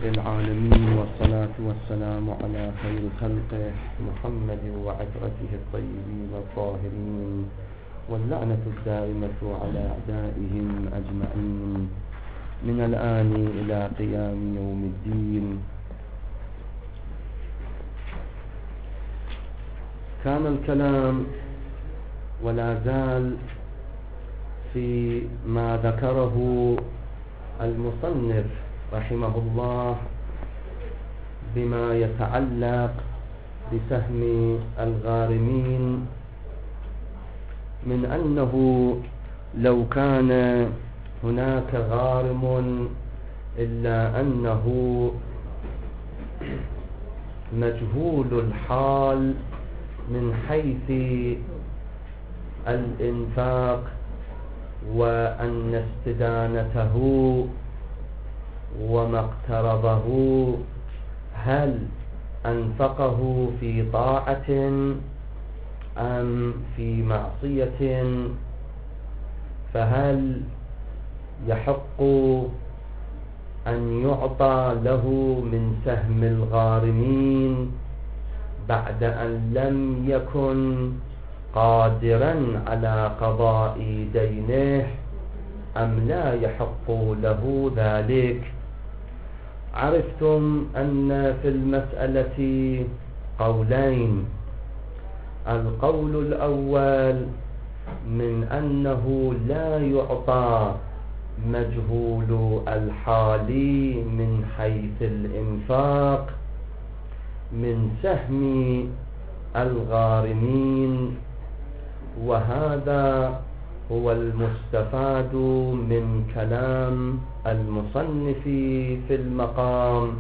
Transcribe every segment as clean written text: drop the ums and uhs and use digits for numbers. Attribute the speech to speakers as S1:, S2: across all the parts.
S1: العالمين، والصلاة والسلام على خير خلقه محمد وعترته الطيبين الطاهرين، واللعنة الدائمة على أعدائهم أجمعين من الآن إلى قيام يوم الدين. كان الكلام ولا زال في ما ذكره المصنف رحمه الله بما يتعلق بسهم الغارمين، من أنه لو كان هناك غارم إلا أنه مجهول الحال من حيث الإنفاق، وأن استدانته وما اقترضه هل أنفقه في طاعة أم في معصية، فهل يحق أن يعطى له من سهم الغارمين بعد أن لم يكن قادرا على قضاء دينه أم لا يحق له ذلك؟ عرفتم أن في المسألة قولين. القول الأول من أنه لا يعطى مجهول الحال من حيث الإنفاق من سهم الغارمين، وهذا هو المستفاد من كلام المصنف في المقام،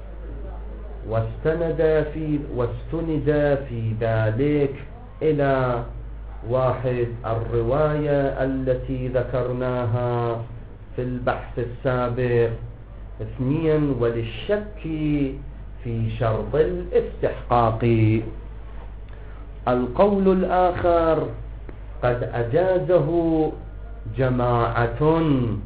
S1: واستند في ذلك إلى واحد الرواية التي ذكرناها في البحث السابق، 2 وللشك في شرط الاستحقاق. القول الآخر قد أجازه جماعة،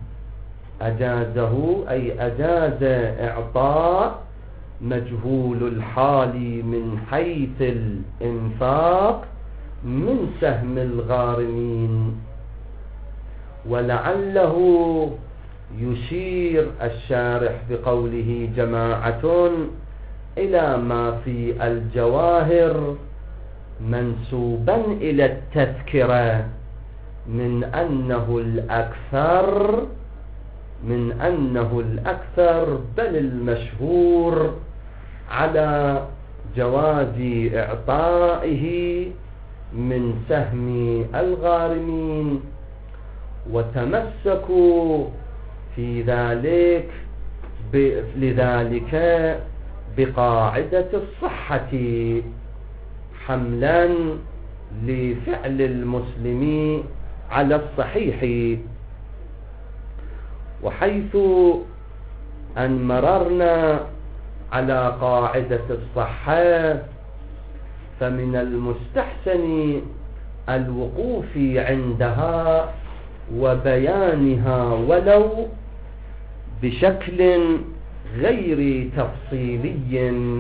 S1: أجاز إعطاء مجهول الحال من حيث الإنفاق من سهم الغارمين، ولعله يشير الشارح بقوله جماعة إلى ما في الجواهر منسوبا إلى التذكرة من أنه الأكثر بل المشهور على جواز إعطائه من سهم الغارمين، وتمسكوا في لذلك بقاعدة الصحة حملا لفعل المسلم على الصحيح. وحيث أن مررنا على قاعدة الصحة، فمن المستحسن الوقوف عندها وبيانها ولو بشكل غير تفصيلي.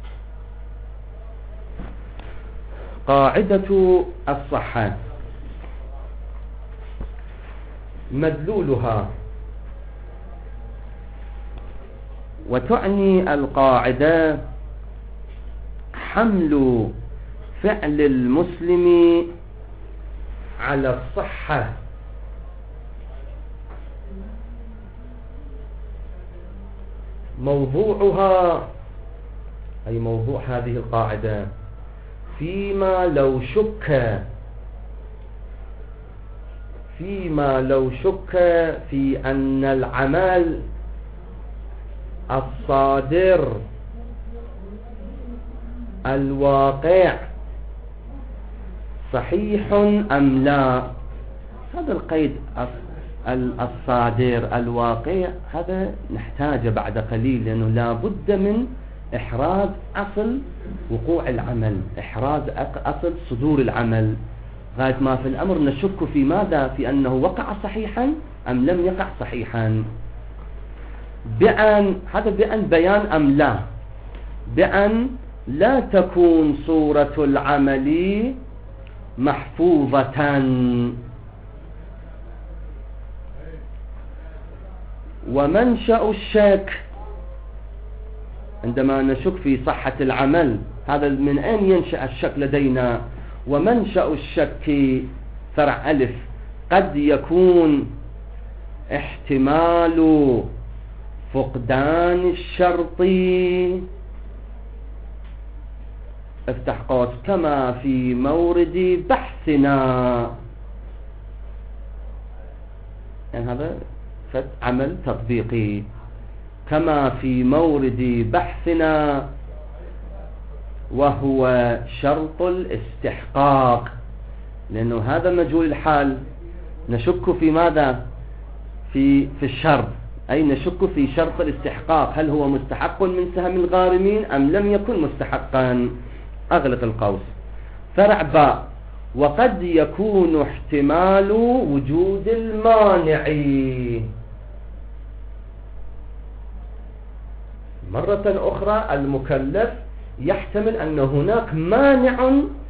S1: قاعدة الصحة مدلولها، وتعني القاعدة حمل فعل المسلم على الصحة، موضوعها أي موضوع هذه القاعدة فيما لو شك في أن العمل الصادر الواقع صحيح أم لا. هذا القيد الصادر الواقع هذا نحتاجه بعد قليل، لأنه لا بد من إحراز أصل وقوع العمل، إحراز أصل صدور العمل. غاية ما في الأمر نشك في ماذا؟ في أنه وقع صحيحا أم لم يقع صحيحا. هذا بأن بيان أم لا، بأن لا تكون صورة العمل محفوظة. ومنشأ الشك عندما نشك في صحة العمل، هذا من أين ينشأ الشك لدينا؟ ومنشأ الشك فرع ألف قد يكون احتمال فقدان الشرط، افتح قوس، كما في مورد بحثنا. يعني هذا عمل تطبيقي، كما في مورد بحثنا، وهو شرط الاستحقاق، لأنه هذا مجهول الحال. نشك في ماذا؟ في الشرط، أي نشك في شرط الاستحقاق، هل هو مستحق من سهم الغارمين أم لم يكن مستحقا. أغلق القوس. فرع باء وقد يكون احتمال وجود المانع. مرة أخرى المكلف يحتمل أن هناك مانع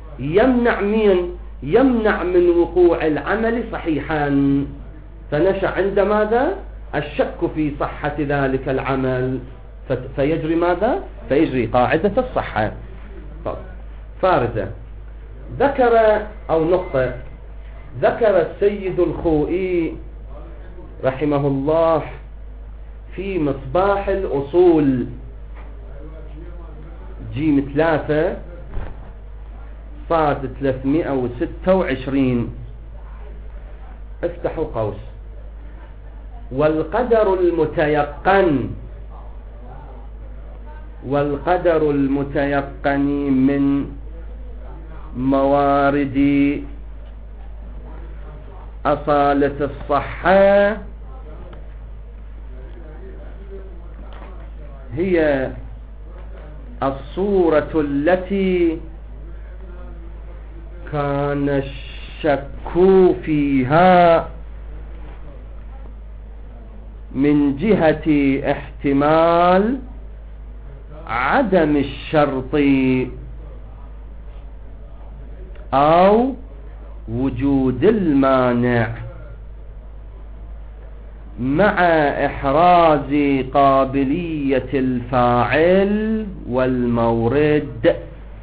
S1: يمنع من وقوع العمل صحيحا، فنشأ عند ماذا؟ الشك في صحة ذلك العمل، فيجري ماذا؟ فيجري قاعدة الصحة. فارزة ذكر أو نقطة، ذكر السيد الخوئي رحمه الله في مصباح الأصول جيم 3 صاد 326، افتحوا قوس: والقدر المتيقن من موارد أصالة الصحة هي الصورة التي كان الشك فيها من جهة احتمال عدم الشرط أو وجود المانع، مع إحراز قابلية الفاعل والمورد.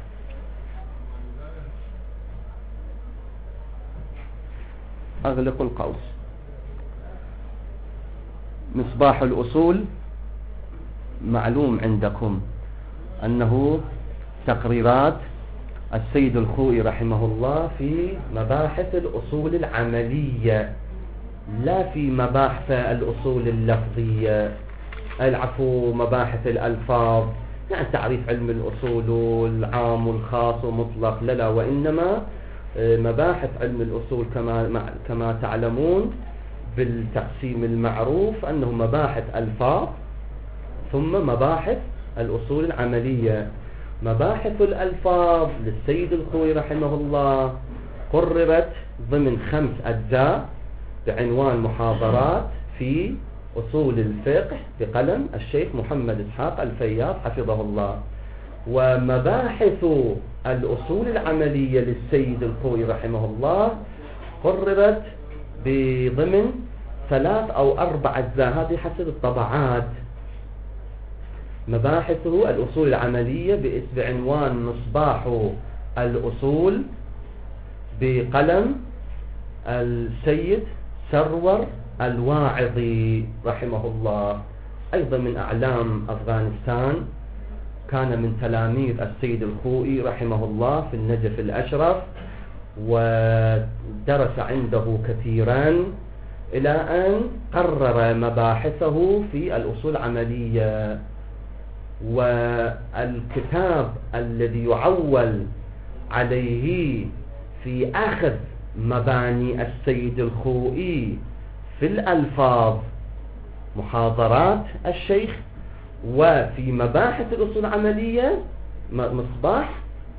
S1: أغلق القوس. مصباح الأصول معلوم عندكم أنه تقريرات السيد الخوئي رحمه الله في مباحث الأصول العملية، لا في مباحث الأصول اللفظية، العفو مباحث الألفاظ، يعني تعريف علم الأصول العام والخاص ومطلق، لا، وإنما مباحث علم الأصول كما تعلمون بالتقسيم المعروف أنه مباحث ألفاظ ثم مباحث الأصول العملية. مباحث الألفاظ للسيد الخوئي رحمه الله قررت ضمن 5 أجزاء بعنوان محاضرات في أصول الفقه بقلم الشيخ محمد إسحاق الفياض حفظه الله. ومباحث الأصول العملية للسيد الخوئي رحمه الله قررت بضمن 3 أو 4 أجزاء، هذه حسب الطبعات. مباحثه الأصول العملية بعنوان مصباح الأصول بقلم السيد سرور الواعظي رحمه الله، أيضا من أعلام أفغانستان، كان من تلاميذ السيد الخوئي رحمه الله في النجف الأشرف، ودرس عنده كثيرا إلى أن قرر مباحثه في الأصول العملية. والكتاب الذي يعول عليه في أخذ مباني السيد الخوئي في الألفاظ محاضرات الشيخ، وفي مباحث الأصول العملية مصباح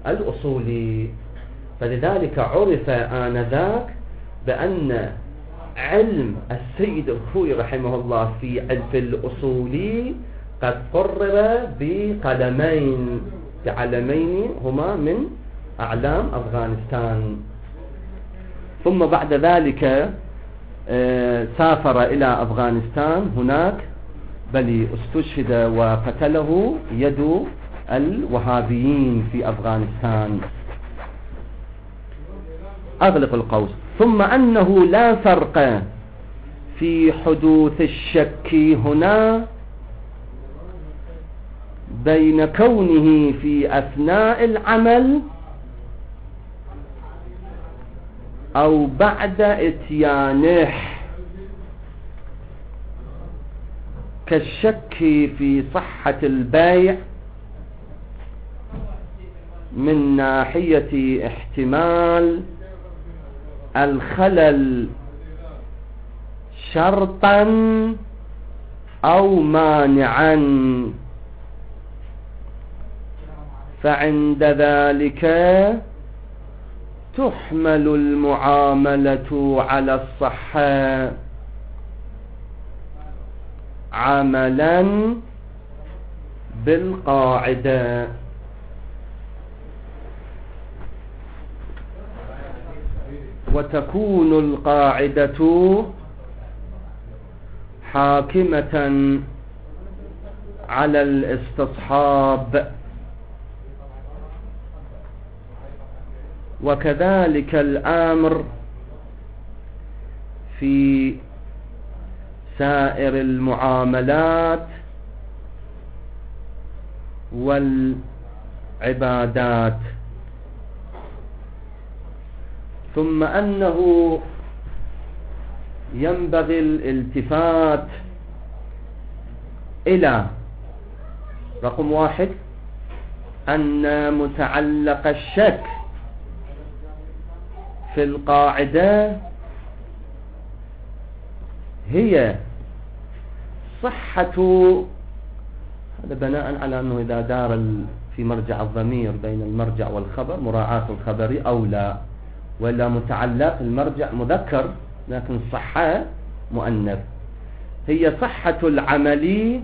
S1: الأصولي. فلذلك عرف آنذاك بأن علم السيد الخوئي رحمه الله في الأصولي قد قرر بقلمين، بعلمين هما من أعلام أفغانستان. ثم بعد ذلك سافر إلى أفغانستان، هناك بل استشهد وقتله يد الوهابيين في أفغانستان. أغلق القوس. ثم أنه لا فرق في حدوث الشك هنا بين كونه في أثناء العمل أو بعد إتيانه، كالشك في صحة البيع من ناحية احتمال الخلل شرطا أو مانعا، فعند ذلك تحمل المعاملة على الصحة عملا بالقاعدة. وتكون القاعدة حاكمة على الاستصحاب، وكذلك الأمر في سائر المعاملات والعبادات. ثم أنه ينبغي الالتفات إلى رقم 1 أن متعلق الشك في القاعدة هي صحة، هذا بناء على أنه إذا دار في مرجع الضمير بين المرجع والخبر مراعاة الخبر أولى، ولا متعلق المرجع مذكر لكن الصحة مؤنث، هي صحة العمل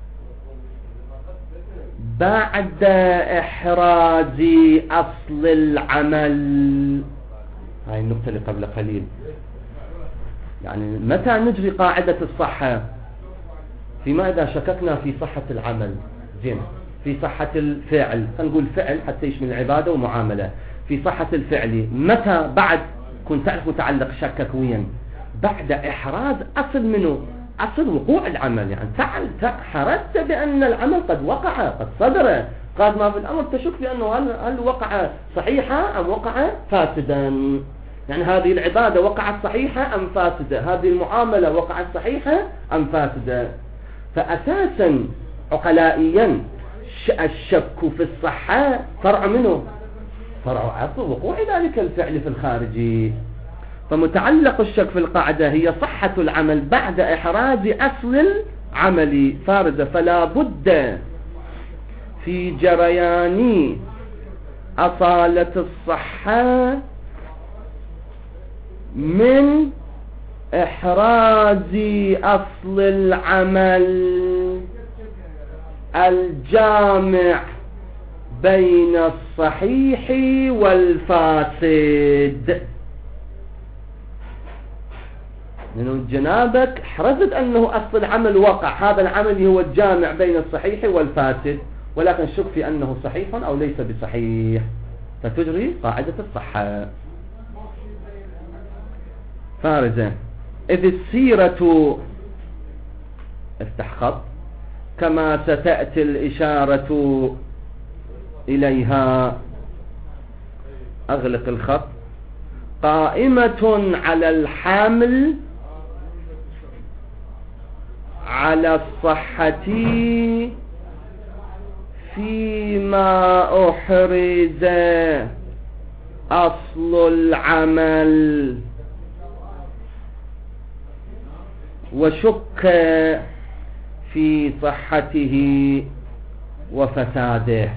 S1: بعد إحراز أصل العمل. هاي النقطة اللي قبل قليل، يعني متى نجري قاعدة الصحة؟ فيما إذا شككنا في صحة العمل، زين، في صحة الفعل، نقول فعل حتى يشمل العبادة ومعاملة، في صحة الفعل متى بعد كنت تعرف متعلق شكك وين؟ بعد إحراز أصل منه، أصل وقوع العمل، يعني حرزت بأن العمل قد وقع، قد صدر، قد ما في الأمر تشك بأنه هل وقع صحيحة أم وقع فاسدا، يعني هذه العبادة وقعت صحيحة أم فاسدة، هذه المعاملة وقعت صحيحة أم فاسدة. فأساسا عقلائيا الشك في الصحة فرع منه، فرع أصل وقوع ذلك الفعل في الخارج. فمتعلق الشك في القاعدة هي صحة العمل بعد إحراز أصل العمل فارزة، فلا بد في جريان أصالة الصحة من إحراز أصل العمل الجامع بين الصحيح والفاسد. لأنه جنابك حرزت أنه أصل العمل وقع، هذا العمل هو الجامع بين الصحيح والفاسد، ولكن شك في أنه صحيح أو ليس بصحيح، فتجري قاعدة الصحة فارزة. إذ السيرة، افتح خط كما ستأتي الإشارة إليها، أغلق الخط، قائمة على الحامل على الصحة فيما أحرز أصل العمل وشك في صحته وفساده.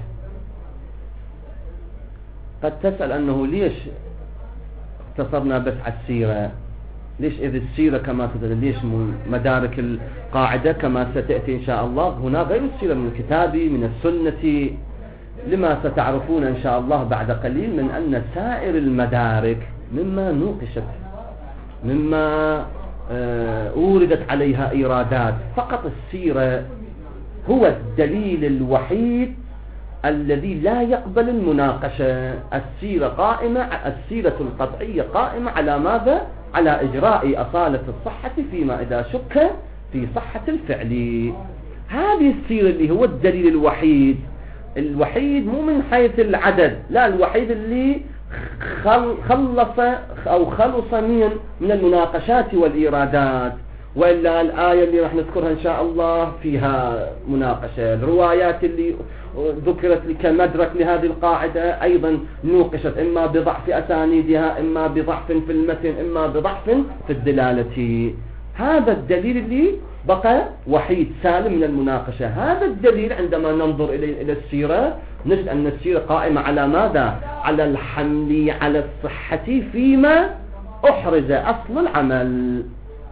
S1: قد تسأل أنه ليش اقتصرنا بس على السيرة؟ ليش إذ السيرة كما ليش مدارك القاعدة كما ستأتي إن شاء الله هنا غير السيرة من الكتاب من السنة، لما ستعرفون إن شاء الله بعد قليل من أن سائر المدارك مما نوقشت، مما أوردت عليها إيرادات، فقط السيرة هو الدليل الوحيد الذي لا يقبل المناقشة. السيرة القطعية قائمة على ماذا؟ على إجراء أصالة الصحة فيما إذا شك في صحة الفعل. هذه السيرة اللي هو الدليل الوحيد مو من حيث العدد، لا، الوحيد اللي خلص من المناقشات والإيرادات. وإلا الآية اللي راح نذكرها إن شاء الله فيها مناقشة، الروايات اللي ذكرت كمدرك لهذه القاعدة أيضا نوقشت، إما بضعف أسانيدها، إما بضعف في المتن، إما بضعف في الدلالة. هذا الدليل اللي بقى وحيد سالم من المناقشة. هذا الدليل عندما ننظر إلى السيرة نجد أن السيرة قائمة على ماذا؟ على الحمل على الصحة فيما أحرز أصل العمل.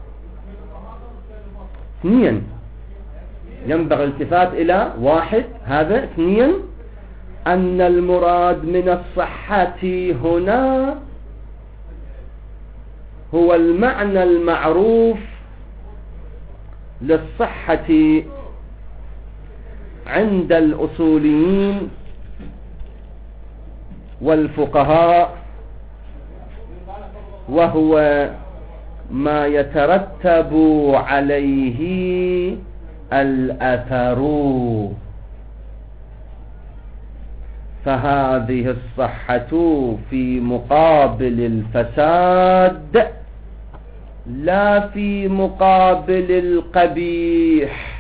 S1: 2 ينبغي الالتفات إلى 1 هذا. 2 أن المراد من الصحة هنا هو المعنى المعروف للصحة عند الأصوليين والفقهاء، وهو ما يترتب عليه الأثر. فهذه الصحة في مقابل الفساد لا في مقابل القبيح،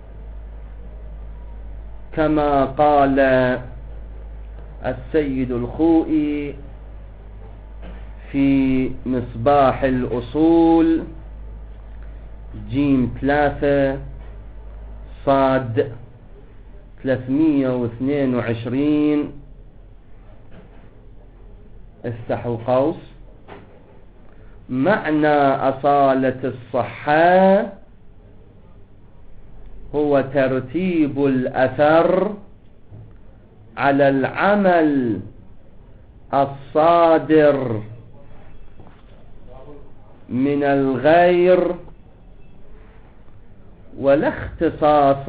S1: كما قال السيد الخوئي في مصباح الأصول جيم 3 صاد 322 افتحوا قوس: معنى أصالة الصحة هو ترتيب الأثر على العمل الصادر من الغير، ولا اختصاص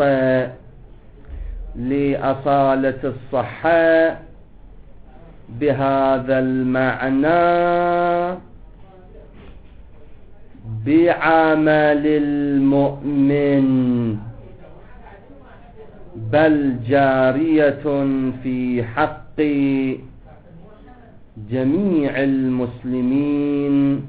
S1: لأصالة الصحة بهذا المعنى بعمل المؤمن، بل جارية في حق جميع المسلمين،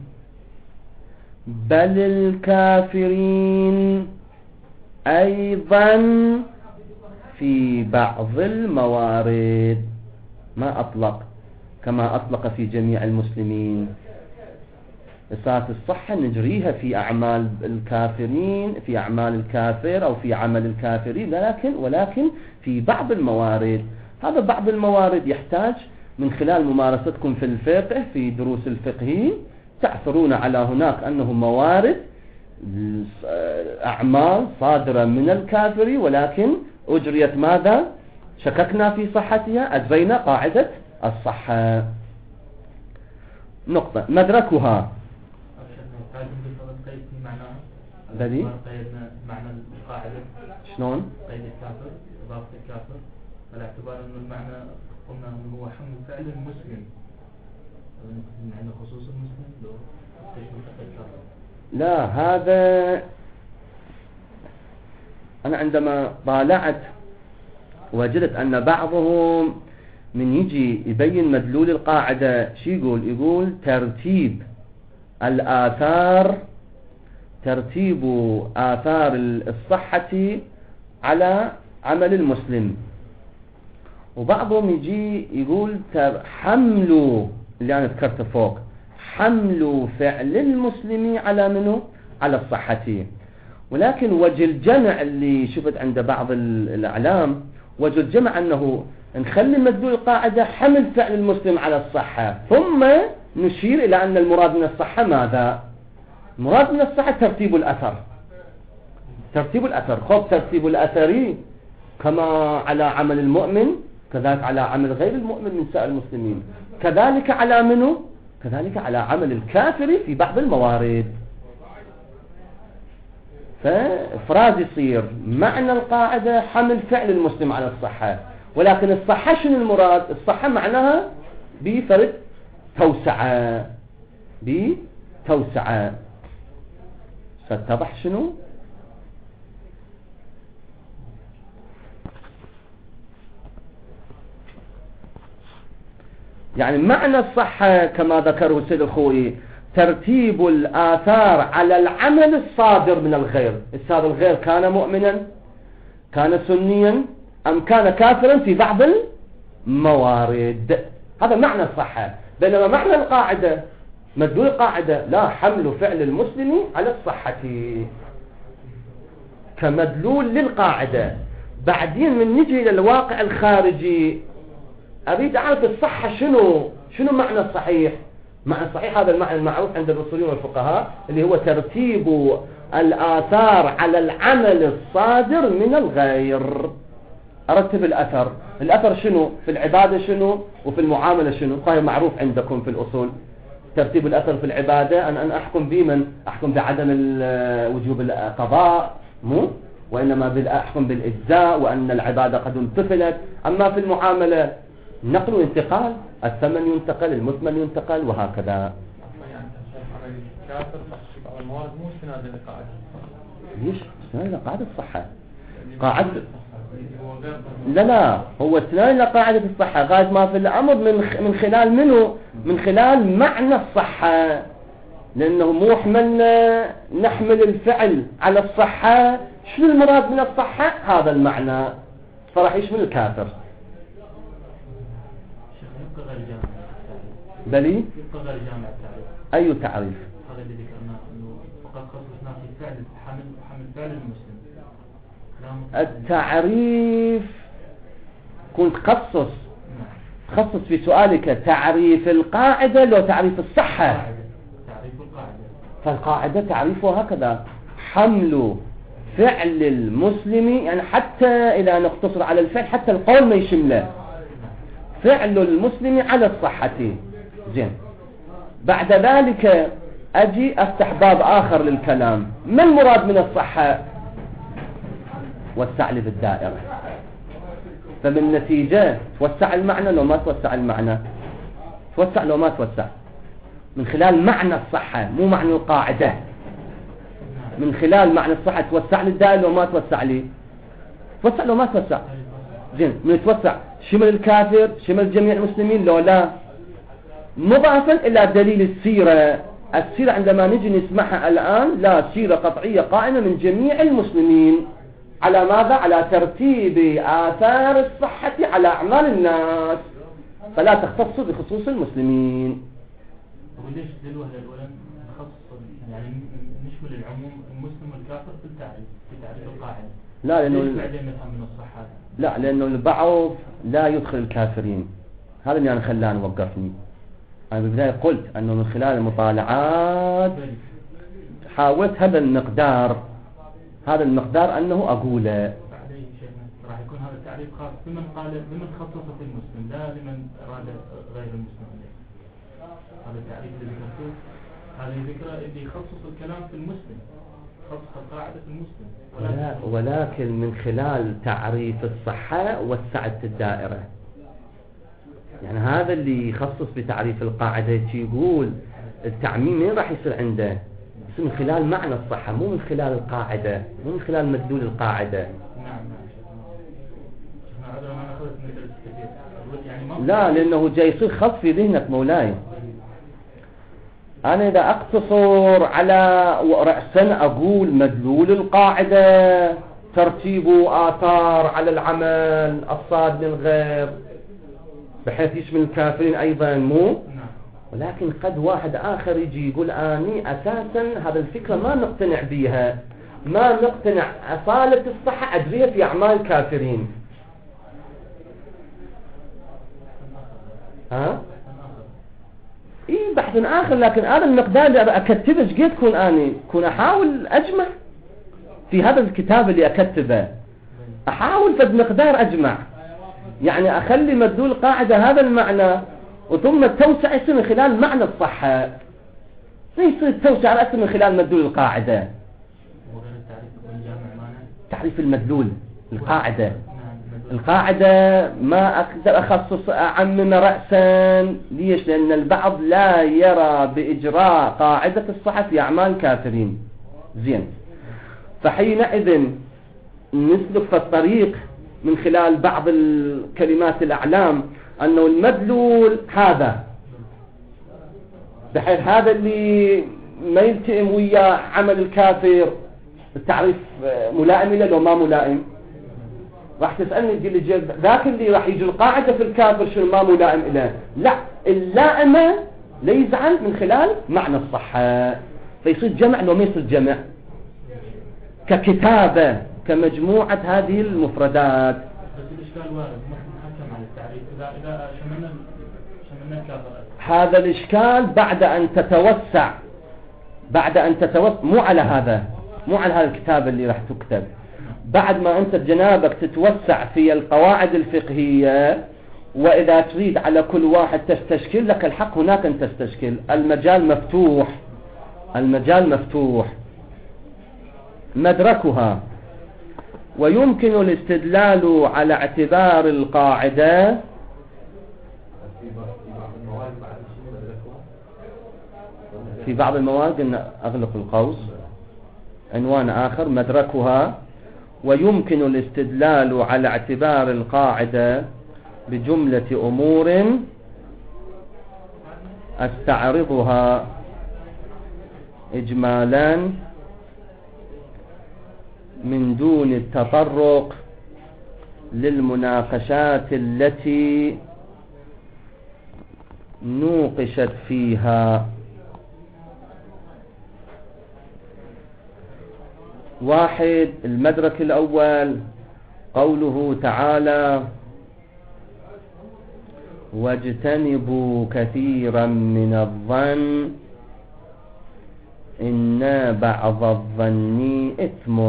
S1: بل الكافرين أيضا في بعض الموارد. ما أطلق كما أطلق في جميع المسلمين. إصالة الصحة نجريها في أعمال الكافرين، في أعمال الكافر أو في عمل الكافرين، ولكن في بعض الموارد. هذا بعض الموارد يحتاج من خلال ممارستكم في الفقه في دروس الفقه تعثرون على هناك أنه موارد أعمال صادرة من الكافر ولكن أجريت ماذا؟ شككنا في صحتها، أجرينا قاعدة الصحة. نقطة مدركها بدي
S2: معنى القاعدة
S1: شلون؟
S2: قيد الكافر، إضافة الكافر، على اعتبار أن المعنى قلنا أنه هو حمل فعل المسلم، يعني خصوص المسلم لو تشمل الكافر.
S1: لا، هذا أنا عندما طالعت وجدت أن بعضهم من يجي يبين مدلول القاعدة شي يقول ترتيب الآثار، ترتيب آثار الصحة على عمل المسلم. وبعضهم يجي يقول حمل اللي أنا ذكرته فوق، حمل فعل المسلم على منه؟ على الصحة. ولكن وجه الجمع اللي شفت عند بعض الأعلام، وجه الجمع أنه نخلي مدلول القاعدة حمل فعل المسلم على الصحة، ثم نشير إلى أن المراد من الصحة ماذا؟ مراد من الصحة ترتيب الأثر. ترتيب الأثر، خب ترتيب الأثر كما على عمل المؤمن كذلك على عمل غير المؤمن من سائر المسلمين، كذلك على منه، كذلك على عمل الكافر في بعض الموارد. فإفراز يصير معنى القاعدة حمل فعل المسلم على الصحة، ولكن الصحة شنو المراد؟ الصحة معناها بفرد توسعة، بتوسعة. ستتضح شنو؟ يعني معنى الصحة كما ذكره السيد الخوئي ترتيب الآثار على العمل الصادر من الغير. هذا الغير كان مؤمنا، كان سنيا، أم كان كافرا في بعض الموارد. هذا معنى الصحة. بينما معنى القاعدة، مدلول القاعدة لا، حمل فعل المسلم على الصحة كمدلول للقاعدة. بعدين من نجي إلى الواقع الخارجي أريد أعرف الصحة شنو معنى الصحيح. معنى الصحيح هذا المعنى المعروف عند الأصوليين والفقهاء اللي هو ترتيب الآثار على العمل الصادر من الغير. أرتب الأثر. الأثر شنو؟ في العبادة شنو؟ وفي المعاملة شنو؟ فهي معروف عندكم في الأصول. ترتيب الأثر في العبادة أن أحكم بمن؟ أحكم بعدم وجوب القضاء، مو؟ وإنما أحكم بالإجزاء وأن العبادة قد انتقلت. أما في المعاملة نقل وانتقال، الثمن ينتقل، المثمن ينتقل، وهكذا. ليش؟ استناد قاعدة الصحة. قاعدة لا هو استناد قاعدة الصحة غاية ما في الأمر من خلال منه؟ من خلال معنى الصحة، لأنه مو نحمل الفعل على الصحة. شنو المراد من الصحة؟ هذا المعنى، فراح يشمل الكافر. بلي
S2: يبقى غير جامع التعريف.
S1: أي تعريف؟
S2: هذا اللي ذكرناه أنه فقط خصصنا في فعل حمل فعل المسلم.
S1: التعريف كنت خصص في سؤالك تعريف القاعدة لو تعريف الصحة؟
S2: تعريف القاعدة.
S1: فالقاعدة تعريفها هكذا: حمل فعل المسلم، يعني حتى إذا نقتصر على الفعل حتى القول ما يشمله، فعل المسلم على الصحة. زين، بعد ذلك أجي أفتح باب آخر للكلام. ما المراد من الصحة؟ وسع لي بالدائرة. فمن نتيجة توسع المعنى لو ما توسع المعنى، توسع لو ما توسع، من خلال معنى الصحة مو معنى القاعدة. من خلال معنى الصحة توسع لي الدائرة لو ما توسع لي، توسع لو ما توسع. زين، من يتوسع شمل الكافر، شمل جميع المسلمين لو لا؟ مضافا إلى دليل السيرة. السيرة عندما نجي نسمعها الآن لا، سيرة قطعية قائمة من جميع المسلمين على ماذا؟ على ترتيب آثار الصحة على أعمال الناس، فلا تختص بخصوص المسلمين.
S2: وليش للوهلة الأولى نخصص يعني نشمل العموم المسلم والكافر في تعريف القاعدة؟
S1: لا، لأنه
S2: من الصحة.
S1: لا، لأنه البعض لا يدخل الكافرين. هذا اللي أنا خلاني وقفني. أنا بالبداية قلت أنه من خلال المطالعات حاولت هذا المقدار أنه أقوله.
S2: بعدين شيخنا راح يكون هذا التعريف خاص بمن خصصه في المسلم، لا لمن أراد غير المسلم. هذا التعريف اللي ذكرته، هذه الفكرة اللي يخصص الكلام في المسلم، خصص القاعدة في المسلم.
S1: ولكن من خلال تعريف الصحة وسعت الدائرة. يعني هذا اللي يخصص بتعريف القاعدة يقول التعميم مين راح يصير عنده؟ يصير من خلال معنى الصحة، مو من خلال القاعدة، مو من خلال مدلول القاعدة. لا، لأنه جاي يصير خط في ذهنك مولاي. أنا إذا أقتصر على رأسا أقول مدلول القاعدة ترتيب آثار على العمل الصاد للغير بحيث يشمل الكافرين أيضا، مو؟ ولكن قد واحد آخر يجي يقول أني أساسا هذا الفكرة ما نقتنع بيها، ما نقتنع أصالة الصحة أدريها في أعمال الكافرين. ها؟ إيه بحث آخر، لكن هذا المقدار اللي أكتبه قد كون أحاول أجمع في هذا الكتاب اللي أكتبه، أحاول في المقدار أجمع، يعني أخلي مدلول القاعدة هذا المعنى، وثم التوسع يصير من خلال معنى الصحة، يصير التوسع رأسه من خلال مدلول القاعدة. تعريف المدلول القاعدة، القاعدة ما أقدر أخصص أعمم رأسا. ليش؟ لأن البعض لا يرى بإجراء قاعدة الصحة في أعمال كافرين. زين، فحينئذ نسلك في الطريق من خلال بعض الكلمات الأعلام أنه المدلول هذا، بحيث هذا اللي ما يلتئم ويا عمل الكافر. التعريف ملائم له لو ما ملائم؟ راح تسألني تقول ذاك اللي راح يجي القاعدة في الكافر شنو ما ملائم له؟ لا، اللائمة لا يزعل من خلال معنى الصحة، فيصير جمع لو ما يصير جمع، ككتابة كمجموعة هذه المفردات.
S2: بس الإشكال وارد محكم على التعريف إذا شملنا الكافر.
S1: هذا الإشكال بعد أن تتوسع مو على هذا الكتاب اللي راح تكتب، بعد ما أنت جنابك تتوسع في القواعد الفقهية، وإذا تريد على كل واحد تستشكل لك الحق هناك أن تستشكل. المجال مفتوح. مدركها: ويمكن الاستدلال على اعتبار القاعدة في بعض المواد. إن أغلق القوس. عنوان آخر: مدركها: ويمكن الاستدلال على اعتبار القاعدة بجملة أمور أستعرضها إجمالا من دون التطرق للمناقشات التي نوقشت فيها. 1. المدرك الأول قوله تعالى: واجتنبوا كثيرا من الظن إن بعض الظن إثم.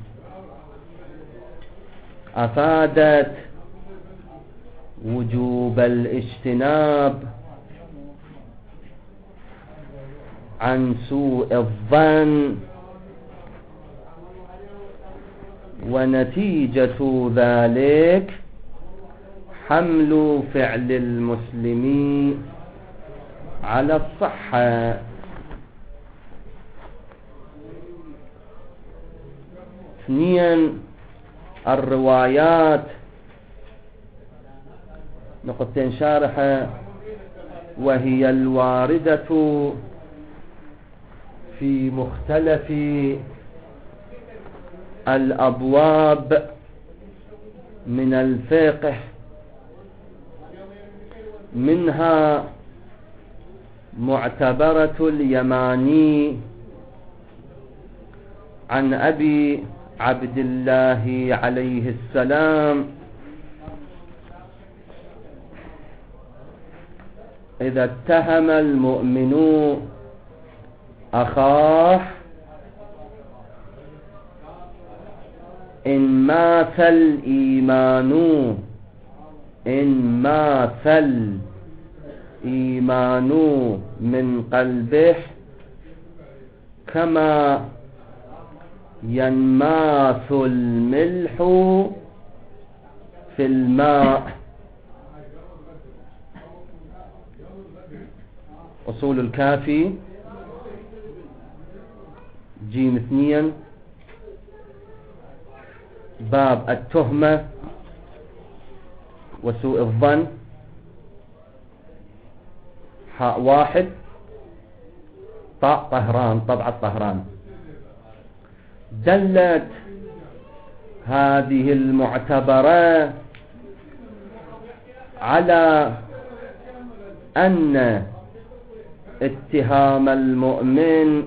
S1: أفادت وجوب الاجتناب عن سوء الظن، ونتيجة ذلك حمل فعل المسلم على الصحة. 2. الروايات. نقطتين شارحة: وهي الواردة في مختلف الأبواب من الفقه، منها معتبرة اليماني عن أبي عبد الله عليه السلام: إذا اتهم المؤمن أخاه إن مات الإيمان من قلبه كما ينماث الملح في الماء. أصول الكافي. 2. باب التهمة وسوء الظن. 1. طبع الطهران. دلت هذه المعتبرة على أن اتهام المؤمن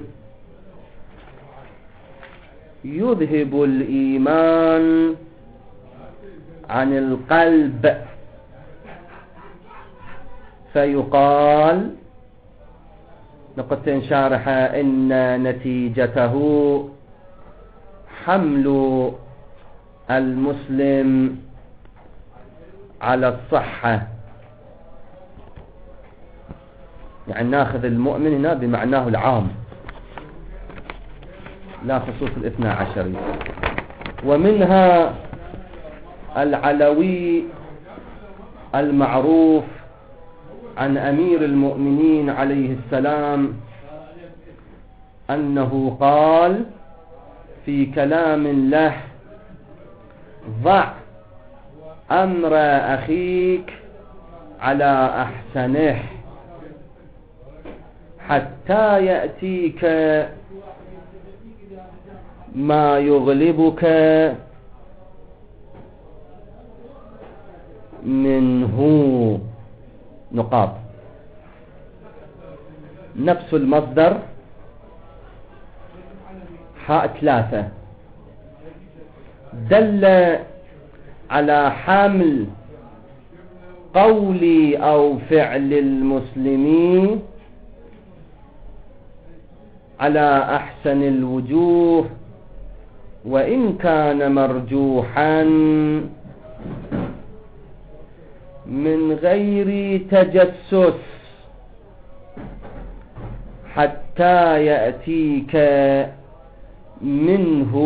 S1: يذهب الإيمان عن القلب، فيقال نقطة شارحة إن نتيجته حمل المسلم على الصحة، يعني ناخذ المؤمن هنا بمعناه العام لا خصوص الاثنى عشري. ومنها العلوي المعروف عن أمير المؤمنين عليه السلام أنه قال في كلام له: ضع أمر أخيك على أحسنه حتى يأتيك ما يغلبك منه. نقاط. نفس المصدر حاء 3 دل على حمل قول أو فعل المسلمين على أحسن الوجوه، وإن كان مرجوحا من غير تجسس حتى يأتيك منه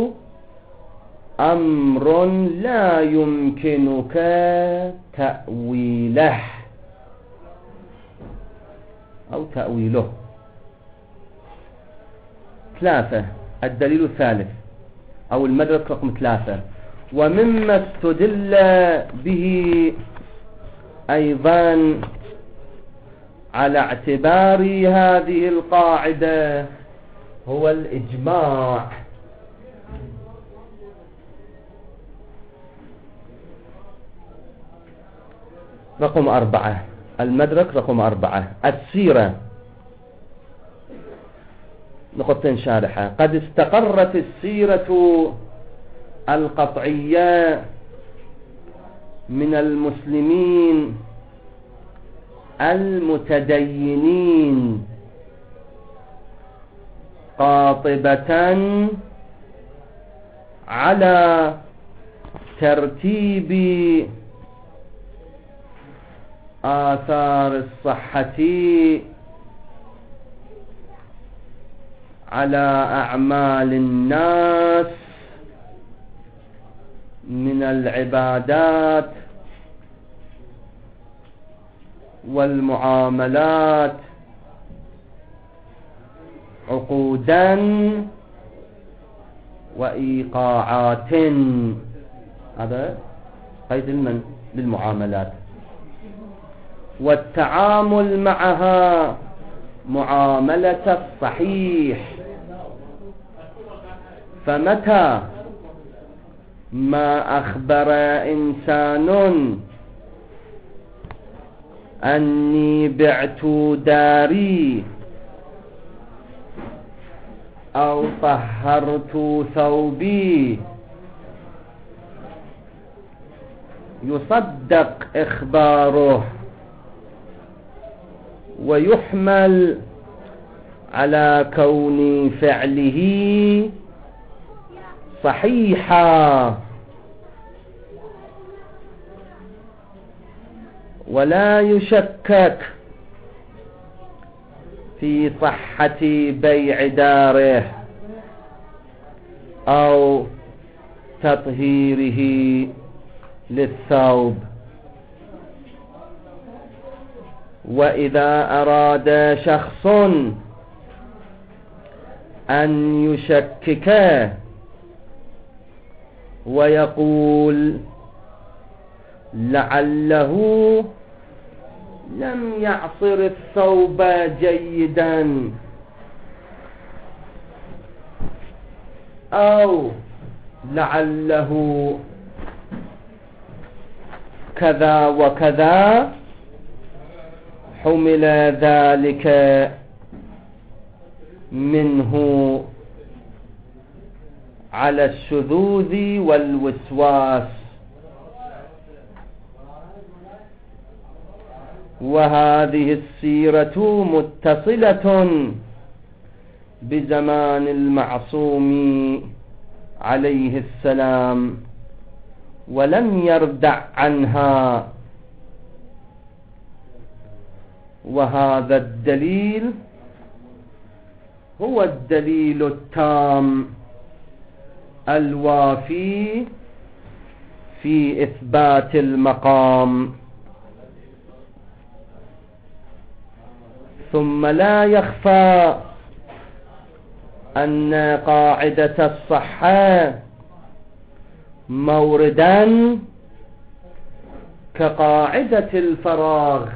S1: أمر لا يمكنك تأويله أو تأويله. 3 الدليل الثالث أو المدرك رقم 3. ومما استدل به أيضا على اعتبار هذه القاعدة هو الإجماع. رقم 4 المدرك رقم 4 السيرة. نقطة شارحة: قد استقرت السيرة القطعية من المسلمين المتدينين قاطبة على ترتيب آثار الصحة على أعمال الناس من العبادات والمعاملات عقودا وإيقاعات. هذا قيد للمعاملات، والتعامل معها معاملة الصحيح. فمتى ما أخبر إنسان أني بعت داري أو طهرت ثوبي يصدق إخباره ويحمل على كون فعله صحيحا، ولا يشكك في صحة بيع داره أو تطهيره للثوب. وإذا أراد شخص أن يشكك ويقول لعله لم يعصر الثوب جيدا أو لعله كذا وكذا، حمل ذلك منه على الشذوذ والوسواس. وهذه السيرة متصلة بزمان المعصوم عليه السلام ولم يردع عنها، وهذا الدليل هو الدليل التام الوافي في إثبات المقام. ثم لا يخفى أن قاعدة الصحة موردا كقاعدة الفراغ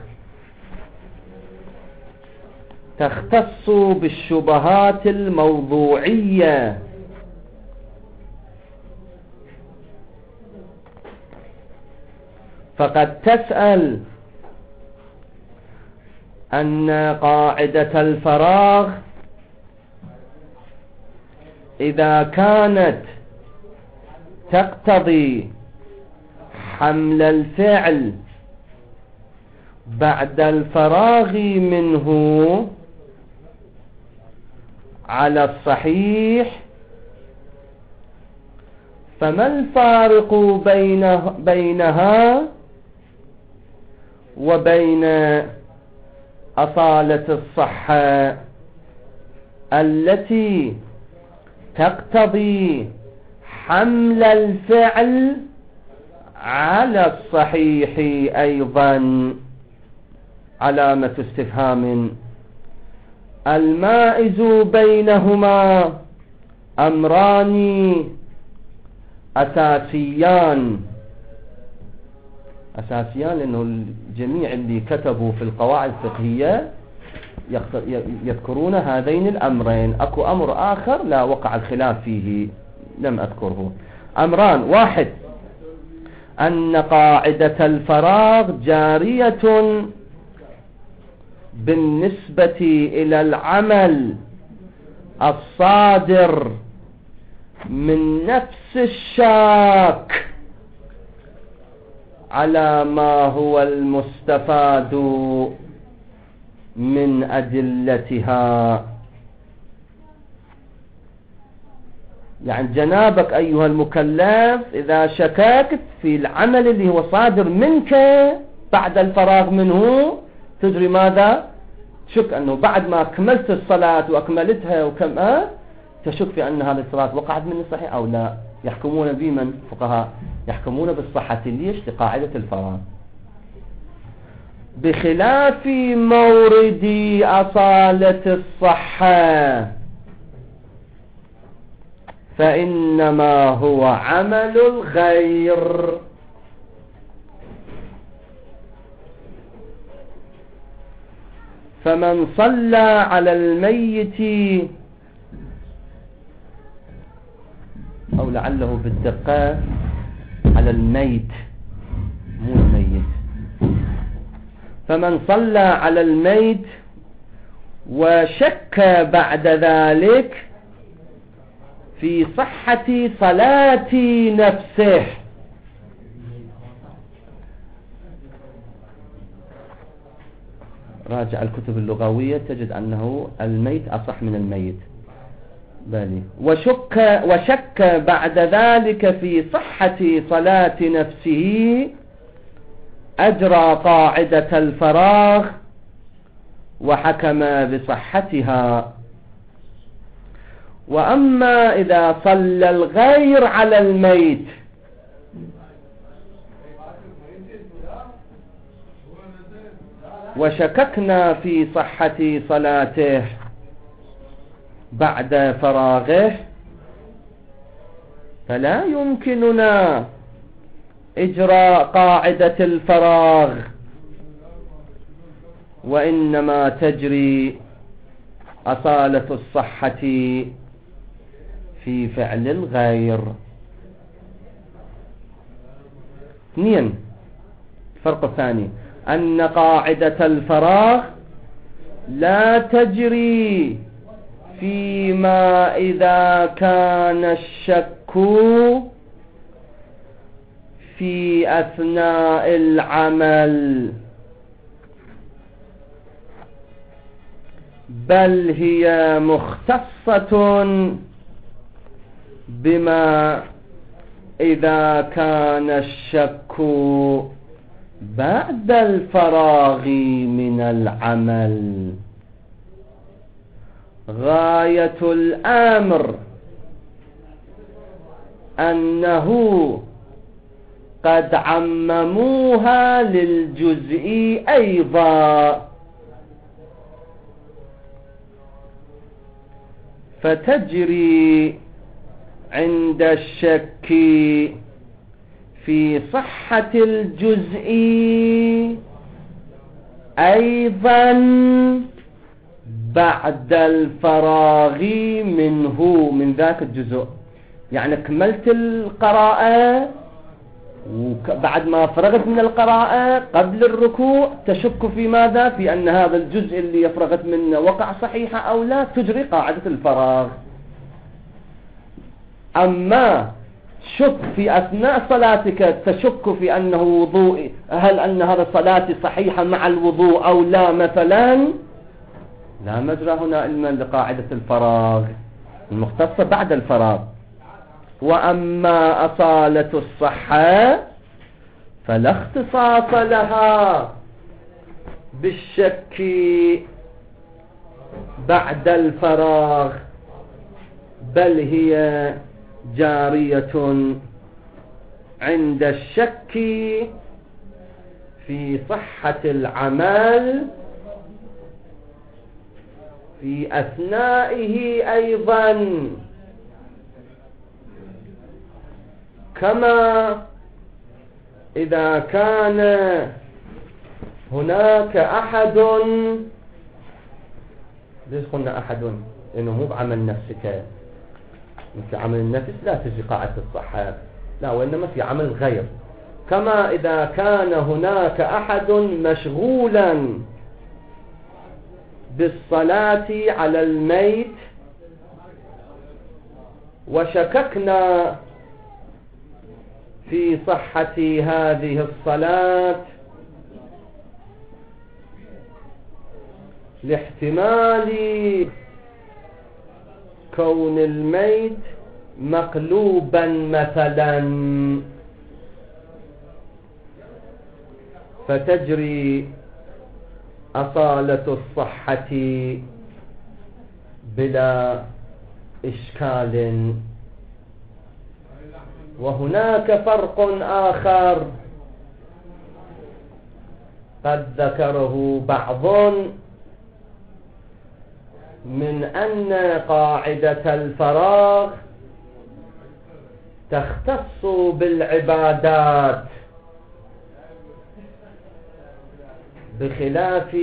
S1: تختص بالشبهات الموضوعية، فقد تسأل أن قاعدة الفراغ إذا كانت تقتضي حمل الفعل بعد الفراغ منه على الصحيح، فما الفارق بينها وبين أصالة الصحة التي تقتضي حمل الفعل على الصحيح أيضا؟ علامة استفهام. المائز بينهما أمران أساسيان لأنه الجميع اللي كتبوا في القواعد الفقهية يذكرون هذين الأمرين. أكو أمر آخر لا وقع الخلاف فيه لم أذكره. أمران: واحد، أن قاعدة الفراغ جارية بالنسبة إلى العمل الصادر من نفس الشاك على ما هو المستفاد من أدلتها. يعني جنابك أيها المكلف إذا شككت في العمل اللي هو صادر منك بعد الفراغ منه، تدري ماذا؟ تشك أنه بعد ما كملت الصلاة وأكملتها تشك في أن هذه الصلاة وقعت من الصحيح أو لا. يحكمون بمن؟ فقهاء يحكمون بالصحة. ليش؟ لقاعدة الفراغ، بخلاف مورد أصالة الصحة فإنما هو عمل الغير. فمن صلى على الميت، أو لعله بالدقة على الميت مو الميت، فمن صلى على الميت وشك بعد ذلك في صحة صلاة نفسه، راجع الكتب اللغوية تجد أنه الميت أصح من الميت. وشك بعد ذلك في صحة صلاة نفسه، أجرى قاعدة الفراغ وحكم بصحتها. وأما إذا صلى الغير على الميت وشككنا في صحة صلاته بعد فراغه، فلا يمكننا إجراء قاعدة الفراغ، وإنما تجري أصالة الصحة في فعل الغير. 2. الفرق الثاني أن قاعدة الفراغ لا تجري فيما إذا كان الشك في أثناء العمل، بل هي مختصة بما إذا كان الشك بعد الفراغ من العمل. غاية الأمر أنه قد عمموها للجزء أيضا، فتجري عند الشك في صحة الجزء أيضا بعد الفراغ منه، من ذاك الجزء. يعني كملت القراءة وبعد ما فرغت من القراءة قبل الركوع تشك في ماذا؟ في أن هذا الجزء اللي فرغت منه وقع صحيحة أو لا، تجري قاعدة الفراغ. أما شك في أثناء صلاتك، تشك في أنه وضوء، هل أن هذا صلاتي صحيحة مع الوضوء أو لا مثلا، لا مجرى هنا علما لقاعدة الفراغ المختصة بعد الفراغ. وأما أصالة الصحة فلا اختصاص لها بالشك بعد الفراغ، بل هي جارية عند الشك في صحة العمل في أثنائه أيضا، كما إذا كان هناك أحد، ليش قلنا أحد؟ لأنه مو بعمل نفسك، في عمل النفس لا تجي قاعدة الصحة، لا، وإنما في عمل غير. كما إذا كان هناك أحد مشغولا بالصلاة على الميت وشككنا في صحة هذه الصلاة لاحتمال كون الميت مقلوبا مثلا، فتجري أصالة الصحة بلا إشكال. وهناك فرق آخر قد ذكره بعض، من أن قاعدة الفراغ تختص بالعبادات بخلاف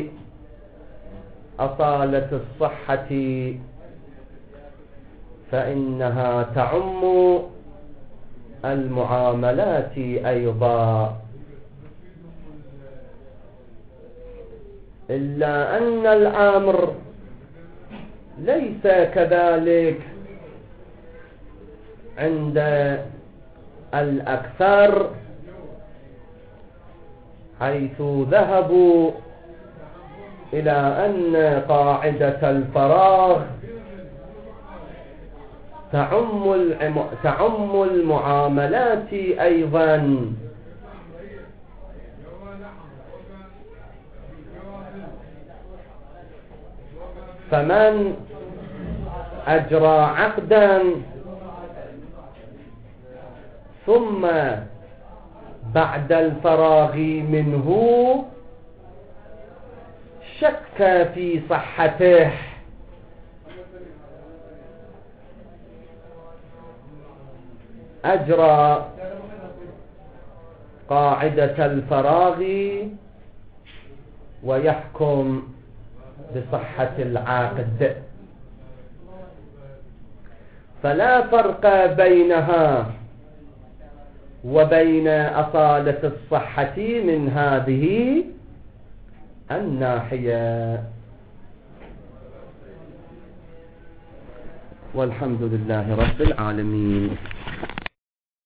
S1: أصالة الصحة، فإنها تعم المعاملات أيضا. إلا أن الأمر ليس كذلك عند الأكثر، حيث ذهبوا إلى أن قاعدة الفراغ تعم المعاملات أيضا. فمن أجرى عقدا ثم بعد الفراغ منه شك في صحته، أجرى قاعدة الفراغ ويحكم بصحة العقد. فلا فرق بينها وبين أصالة الصحة من هذه الناحية. والحمد لله رب العالمين.